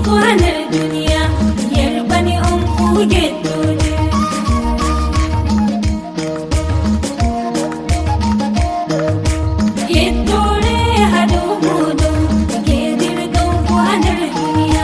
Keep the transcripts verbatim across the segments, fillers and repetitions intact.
hanar duniya yarbani on fugettoje yettore hado modo gedir don hanar duniya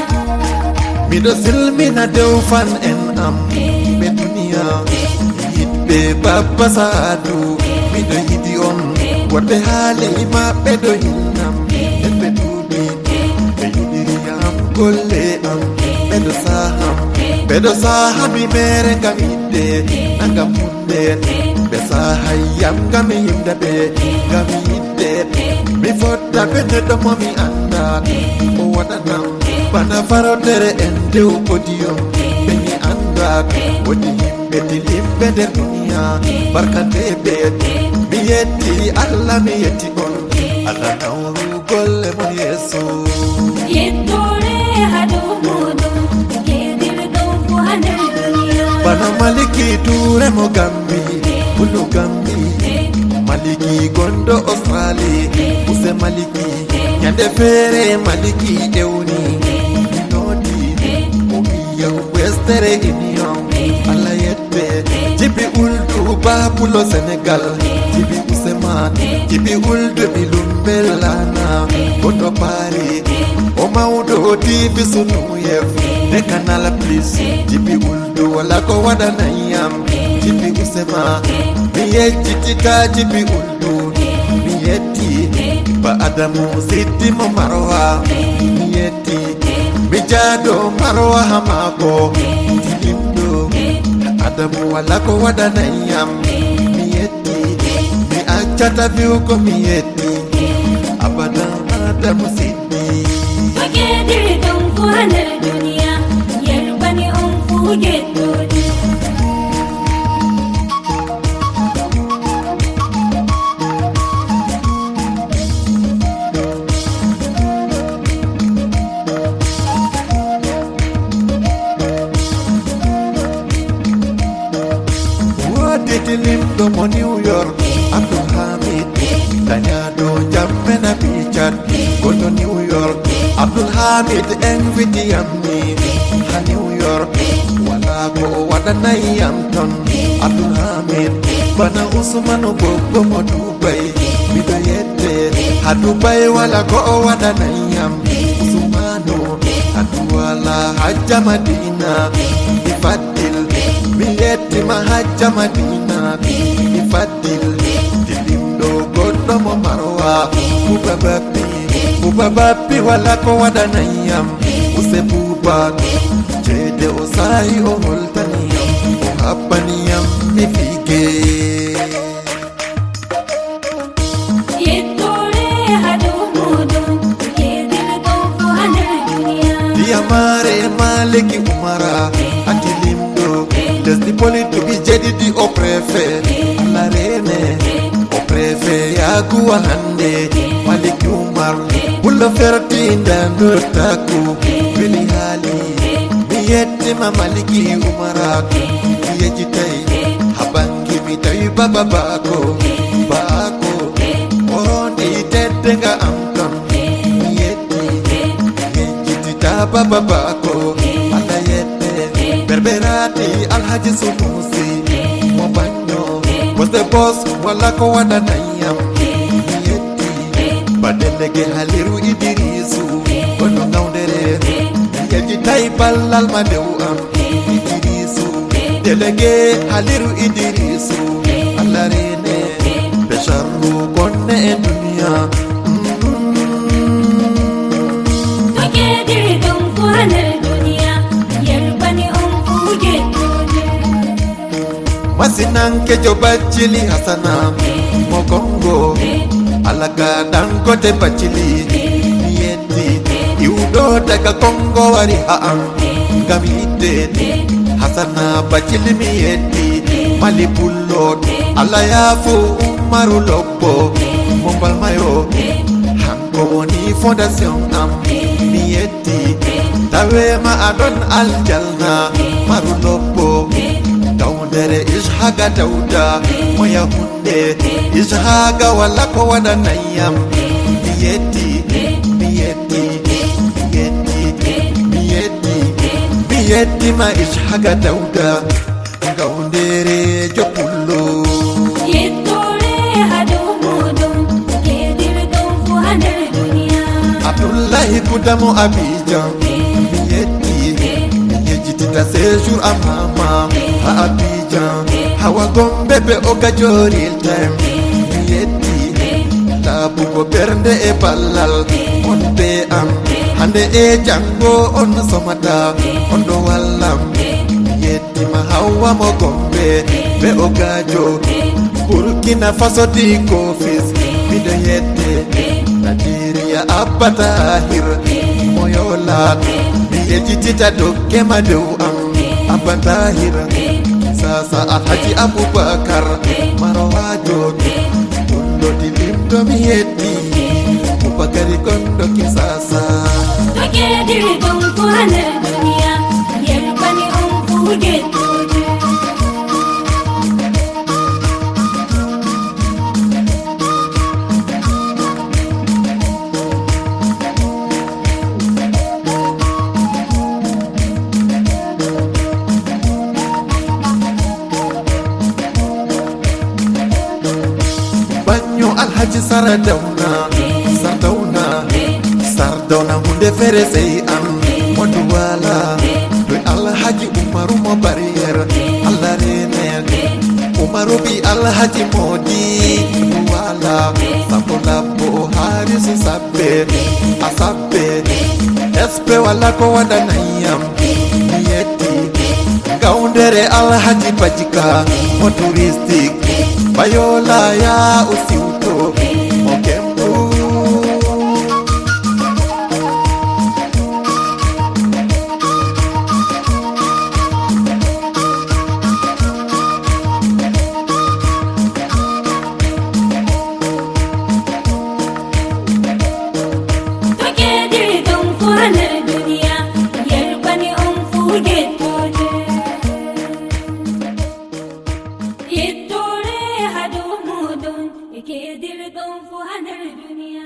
mido silmina dew fan en am be duniya yitbe babba saadu mido yidi on wadde haale maɓɓe do hinnam ɓe duuɓi ɓe yiɗiriyam golle am ɓeɗo saham ɓeɗo sahami mere ngam yidde nangam hunde ɓe sahayyam ngam yimda ɓe ngam yidde mi fotta ɓe neɗɗo momi anda o waɗanam bana farotere en dew podiyom ɓe mi anda wodi yimɓe tilimɓe nder duniya barkateɓe mi yetti Allah mi yetti on Allah nawru golle mon yeso yettore hado modo gedir don hanar duniya bana maliki ture mo gambi bulu gambi maliki gondo Australie use maliki nyande fere maliki ewni nodi o biya westere union Allah yette jibi uldu babulo Senegal jibi useman jibi uldu bilumbelana gondo pari o maudo tivi sunu yef de canal plus jibi uldu wala ko wadana yam jibi usema mi yetti ka jibi uldu mi yetti ba adamu siddi mo marwa mi yetti mi jado marwa hamako tilimdo adamu wala ko wadana yam mi yetti mi achata biu ko mi yetti abadan adamu siddi gedir don hanar duniya yarbani on fugettoje Limdo mo New York Abdul Hamid Tanyado jammena bichat Goto New York Abdul Hamid invite yamni ha New York wala ko wadana yam ton Abdul Hamid bana Usmanu bobo mo Dubai bido yette ha Dubai wala ko wadana yam Usmanu adu wala hajja Madina ifadil biyeti ma hajja Madina ifadil dilimdo goddo mo marwa ubabapi ubabapi wala ko wadana yam use buba jede osai o holtaniyam o habbaniyam mi fige yettore hado modo gedir don hanar duniya diamare maliki umara atilimdo desdi poli to bi jedi di o prefe alla rene o prefe ya guwa hande maliki umar bulla ferti ndando taku bili hali biyette ma maliki umara yeji tay habangi mi tay baba bako bako ondi tedenga amton yetti yeji ta baba bako alla yette berberati alhaji sunusi mo banyo was the boss wala ko wadana yam yetti badelege haliru idirisu kono ngawdere yeji tay balal madew am idirisu delege haliru idirisu alla rene besharu konne en dunya gedir don hanar duniya yarbani on fugettoje masinanke jo bacili hasana mo kongo alaga dangote bacili yetti iudo daga kongo wari haam gamide hasana bacili mi yetti mali pullot ala yafu umaru lobbo mo balmayo hanko woni fondation am mi yetti tawe ma adon aljalna maru lobbo dawdere ishaga dawda moya hunde ishaga wala ko wadana yam mi yetti mi yetti mi yetti yettima ishaga dawda gawndere jopullo yettore hado modon kedirɗon fu ha nder duniya abdullahi kudamo abijan yetti yejjitita séjour am hama ha abijan hawa gombe be okajoril time yetti labugo bernde e ballal on be am hande e jango on somata on do wallam yettima hawa mo gombe be ogajo burkina faso di kofis mido yette Nigeria abatahir moyola mi yejitita dokke madow am abatahir sasa alhaji abubakar marawajo kullo dilimdo mi yetti Bakari kondo kisasa to kedirɗon fu ha nder duniya yerbani on fu gettoje banyo alhaji saradawna Sardauna, Sardauna hunde fere sei am modu wala do alhaji umaru mo barriere Allah rene umaru bi alhaji modi wala sabola bo haris sabbe asabbe espe wala ko wada nayam yeti gaundere alhaji pajika mo touristic bayola ya usiuto mo kembu kedirɗon fu ha nder duniya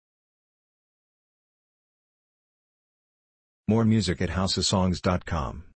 More music at house of songs dot com.